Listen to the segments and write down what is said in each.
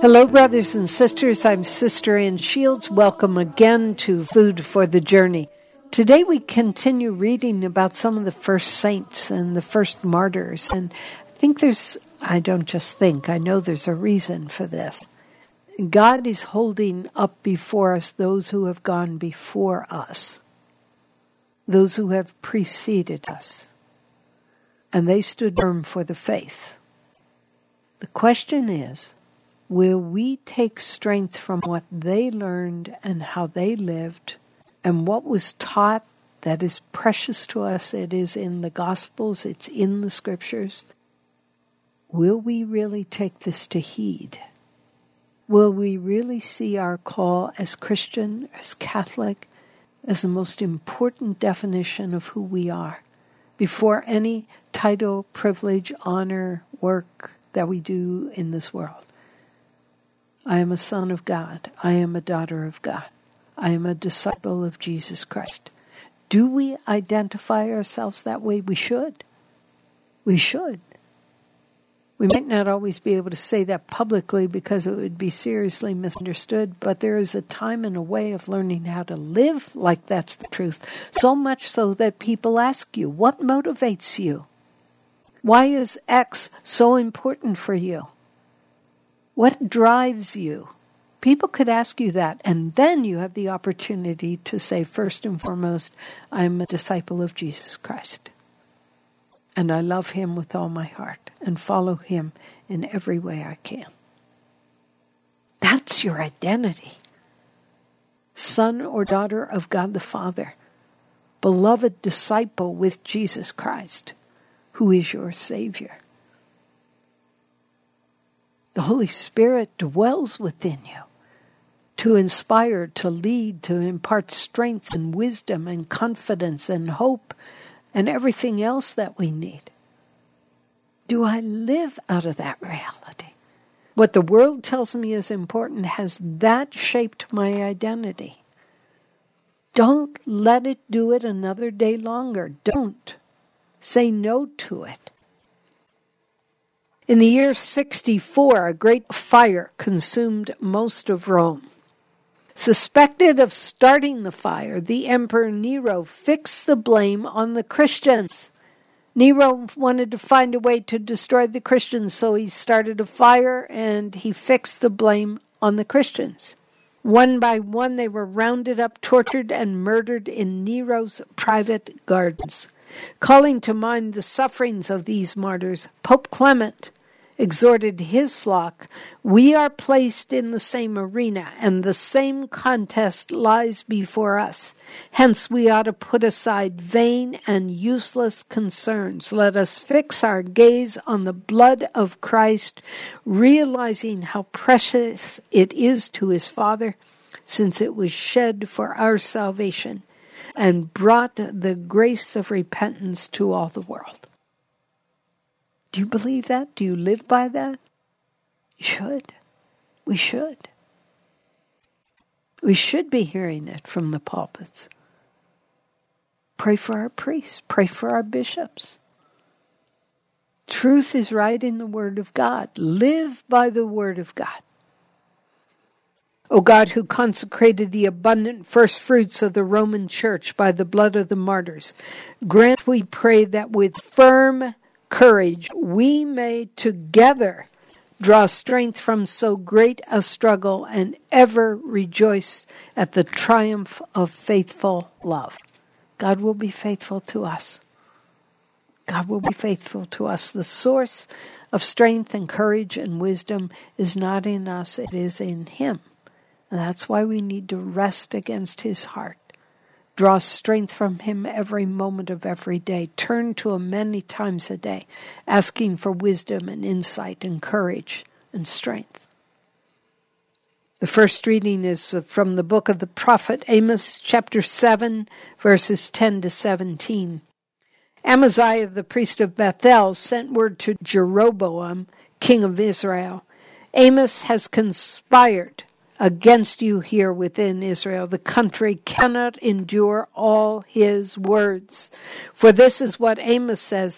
Hello, brothers and sisters. I'm Sister Ann Shields. Welcome again to Food for the Journey. Today we continue reading about some of the first saints and the first martyrs. And I know there's a reason for this. God is holding up before us those who have gone before us, those who have preceded us, and they stood firm for the faith. The question is, will we take strength from what they learned and how they lived and what was taught that is precious to us? It is in the Gospels, it's in the Scriptures. Will we really take this to heed? Will we really see our call as Christian, as Catholic, as the most important definition of who we are, before any title, privilege, honor, work that we do in this world? I am a son of God. I am a daughter of God. I am a disciple of Jesus Christ. Do we identify ourselves that way? We should. We should. We might not always be able to say that publicly because it would be seriously misunderstood, but there is a time and a way of learning how to live like that's the truth, so much so that people ask you, what motivates you? Why is X so important for you? What drives you? People could ask you that, and then you have the opportunity to say, first and foremost, I'm a disciple of Jesus Christ. And I love him with all my heart and follow him in every way I can. That's your identity. Son or daughter of God the Father. Beloved disciple with Jesus Christ, who is your Savior. The Holy Spirit dwells within you to inspire, to lead, to impart strength and wisdom and confidence and hope and everything else that we need. Do I live out of that reality? What the world tells me is important, has that shaped my identity? Don't let it do it another day longer. Don't. Say no to it. In the year 64, a great fire consumed most of Rome. Suspected of starting the fire, the Emperor Nero fixed the blame on the Christians. Nero wanted to find a way to destroy the Christians, so he started a fire and he fixed the blame on the Christians. One by one, they were rounded up, tortured, and murdered in Nero's private gardens. Calling to mind the sufferings of these martyrs, Pope Clement exhorted his flock, we are placed in the same arena, and the same contest lies before us. Hence we ought to put aside vain and useless concerns. Let us fix our gaze on the blood of Christ, realizing how precious it is to his Father, since it was shed for our salvation, and brought the grace of repentance to all the world. Do you believe that? Do you live by that? You should. We should. We should be hearing it from the pulpits. Pray for our priests. Pray for our bishops. Truth is right in the Word of God. Live by the Word of God. O God, who consecrated the abundant first fruits of the Roman Church by the blood of the martyrs, grant, we pray, that with firm courage we may together draw strength from so great a struggle and ever rejoice at the triumph of faithful love. God will be faithful to us. God will be faithful to us. The source of strength and courage and wisdom is not in us, it is in him. And that's why we need to rest against his heart. Draw strength from him every moment of every day. Turn to him many times a day, asking for wisdom and insight and courage and strength. The first reading is from the book of the prophet Amos, chapter 7, verses 10 to 17. Amaziah, the priest of Bethel, sent word to Jeroboam, king of Israel. Amos has conspired against you here within Israel. The country cannot endure all his words. For this is what Amos says,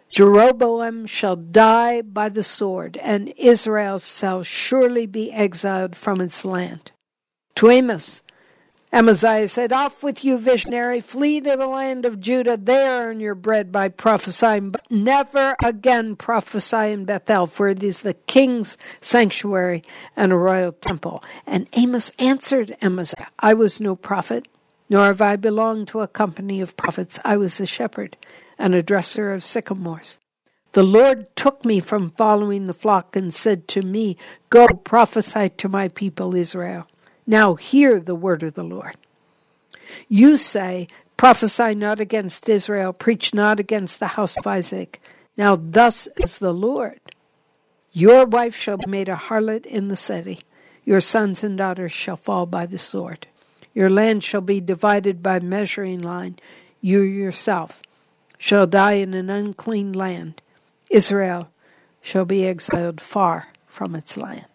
Jeroboam shall die by the sword, and Israel shall surely be exiled from its land. To Amos, Amaziah said, Off with you, visionary, flee to the land of Judah, there earn your bread by prophesying, but never again prophesy in Bethel, for it is the king's sanctuary and a royal temple. And Amos answered Amaziah, I was no prophet, nor have I belonged to a company of prophets. I was a shepherd and a dresser of sycamores. The Lord took me from following the flock and said to me, Go prophesy to my people Israel. Now hear the word of the Lord. You say, Prophesy not against Israel, preach not against the house of Isaac. Now thus is the Lord. Your wife shall be made a harlot in the city. Your sons and daughters shall fall by the sword. Your land shall be divided by measuring line. You yourself shall die in an unclean land. Israel shall be exiled far from its land.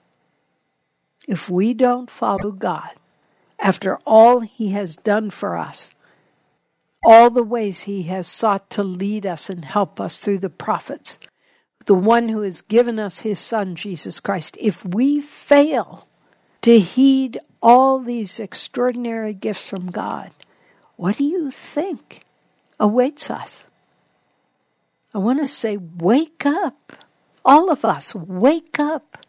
If we don't follow God, after all he has done for us, all the ways he has sought to lead us and help us through the prophets, the one who has given us his Son, Jesus Christ, if we fail to heed all these extraordinary gifts from God, what do you think awaits us? I want to say, wake up. All of us, wake up.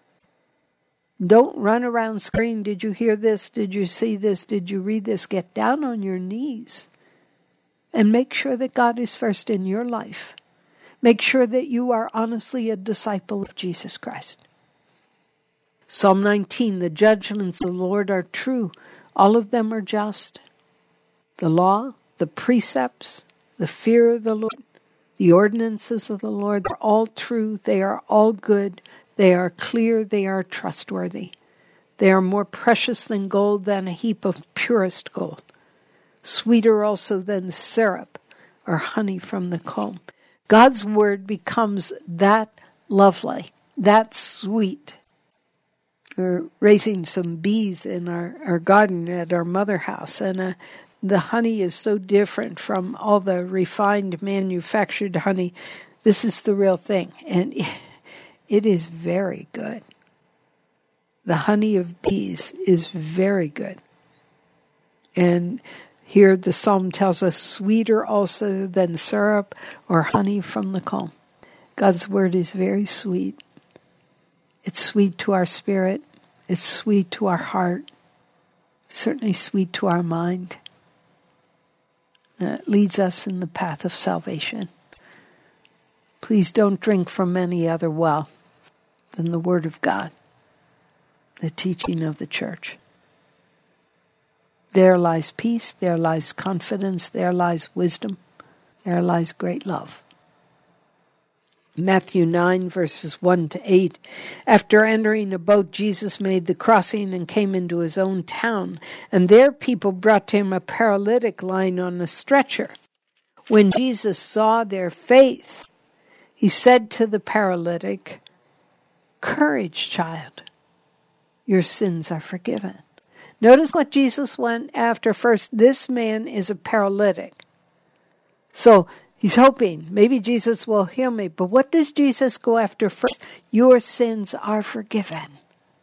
Don't run around screaming, did you hear this? Did you see this? Did you read this? Get down on your knees and make sure that God is first in your life. Make sure that you are honestly a disciple of Jesus Christ. Psalm 19, the judgments of the Lord are true. All of them are just. The law, the precepts, the fear of the Lord, the ordinances of the Lord are all true. They are all good. They are clear. They are trustworthy. They are more precious than gold, than a heap of purest gold. Sweeter also than syrup or honey from the comb. God's word becomes that lovely, that sweet. We're raising some bees in our garden at our mother house, and the honey is so different from all the refined manufactured honey. This is the real thing, and it is very good. The honey of bees is very good. And here the psalm tells us, sweeter also than syrup or honey from the comb. God's word is very sweet. It's sweet to our spirit. It's sweet to our heart. Certainly sweet to our mind. And it leads us in the path of salvation. Please don't drink from any other well than the Word of God, the teaching of the church. There lies peace, there lies confidence, there lies wisdom, there lies great love. Matthew 9, verses 1 to 8. After entering a boat, Jesus made the crossing and came into his own town, and there people brought to him a paralytic lying on a stretcher. When Jesus saw their faith, he said to the paralytic, Courage, child, your sins are forgiven. Notice what Jesus went after first. This man is a paralytic. So he's hoping, maybe Jesus will heal me. But what does Jesus go after first? Your sins are forgiven.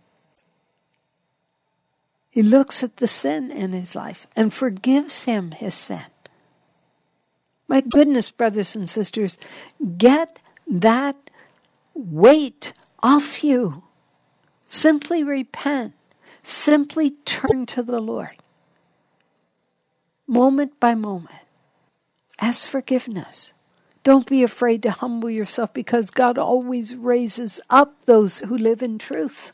He looks at the sin in his life and forgives him his sin. My goodness, brothers and sisters, get that weight off you. Simply repent. Simply turn to the Lord. Moment by moment. Ask forgiveness. Don't be afraid to humble yourself, because God always raises up those who live in truth.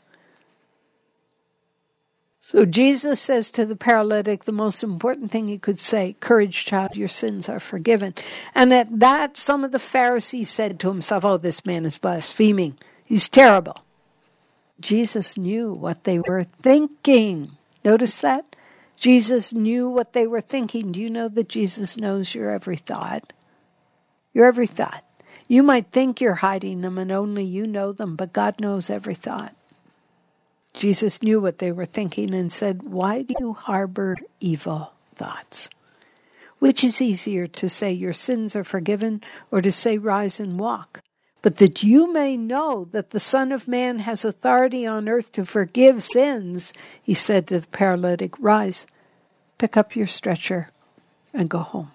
So Jesus says to the paralytic the most important thing he could say, Courage, child, your sins are forgiven. And at that, some of the Pharisees said to himself, Oh, this man is blaspheming. He's terrible. Jesus knew what they were thinking. Notice that? Jesus knew what they were thinking. Do you know that Jesus knows your every thought? Your every thought. You might think you're hiding them and only you know them, but God knows every thought. Jesus knew what they were thinking and said, Why do you harbor evil thoughts? Which is easier, to say your sins are forgiven, or to say rise and walk? But that you may know that the Son of Man has authority on earth to forgive sins, he said to the paralytic, rise, pick up your stretcher, and go home.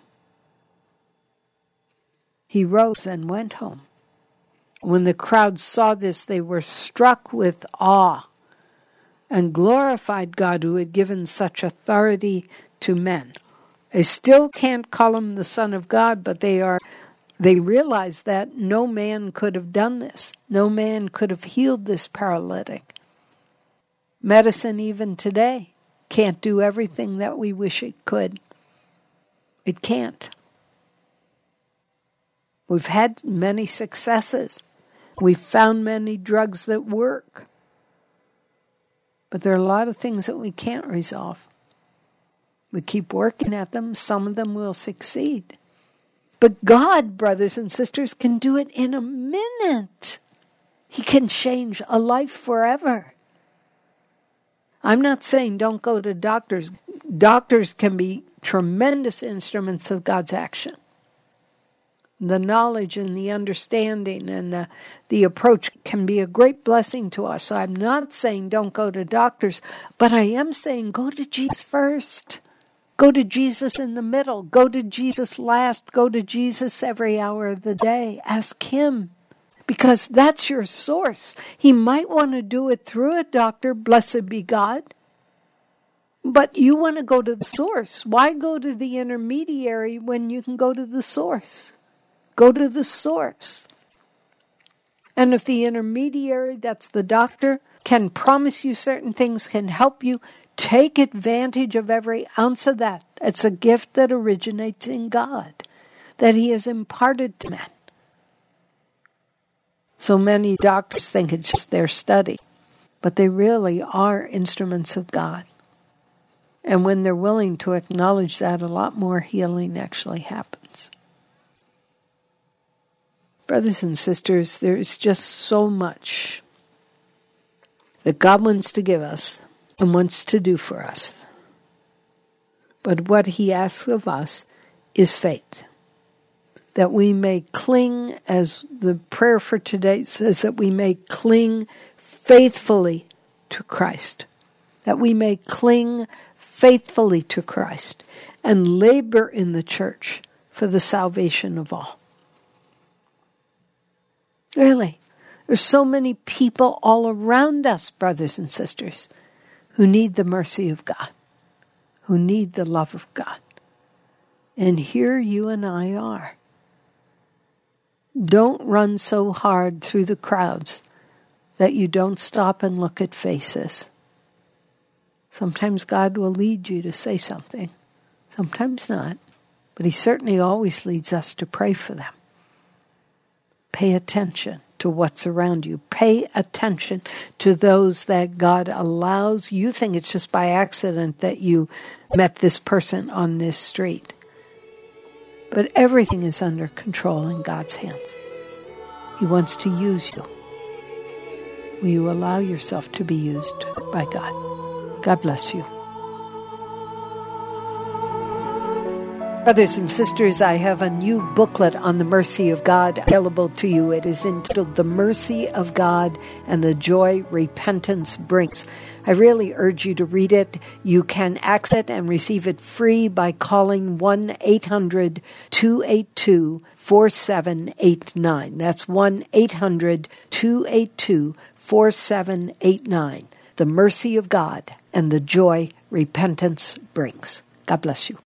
He rose and went home. When the crowd saw this, they were struck with awe and glorified God who had given such authority to men. They still can't call him the Son of God, but they realize that no man could have done this. No man could have healed this paralytic. Medicine even today can't do everything that we wish it could. It can't. We've had many successes. We've found many drugs that work. But there are a lot of things that we can't resolve. We keep working at them. Some of them will succeed. But God, brothers and sisters, can do it in a minute. He can change a life forever. I'm not saying don't go to doctors. Doctors can be tremendous instruments of God's action. The knowledge and the understanding and the approach can be a great blessing to us. So I'm not saying don't go to doctors, but I am saying go to Jesus first. Go to Jesus in the middle. Go to Jesus last. Go to Jesus every hour of the day. Ask him, because that's your source. He might want to do it through a doctor, blessed be God. But you want to go to the source. Why go to the intermediary when you can go to the source? Go to the source. And if the intermediary, that's the doctor, can promise you certain things, can help you, take advantage of every ounce of that. It's a gift that originates in God, that he has imparted to men. So many doctors think it's just their study, but they really are instruments of God. And when they're willing to acknowledge that, a lot more healing actually happens. Brothers and sisters, there is just so much that God wants to give us and wants to do for us. But what he asks of us is faith. That we may cling, as the prayer for today says, that we may cling faithfully to Christ. That we may cling faithfully to Christ and labor in the church for the salvation of all. Really, there's so many people all around us, brothers and sisters, who need the mercy of God, who need the love of God. And here you and I are. Don't run so hard through the crowds that you don't stop and look at faces. Sometimes God will lead you to say something, sometimes not, but he certainly always leads us to pray for them. Pay attention to what's around you. Pay attention to those that God allows. You think it's just by accident that you met this person on this street. But everything is under control in God's hands. He wants to use you. Will you allow yourself to be used by God? God bless you. Brothers and sisters, I have a new booklet on the mercy of God available to you. It is entitled The Mercy of God and the Joy Repentance Brings. I really urge you to read it. You can access it and receive it free by calling 1-800-282-4789. That's 1-800-282-4789. The Mercy of God and the Joy Repentance Brings. God bless you.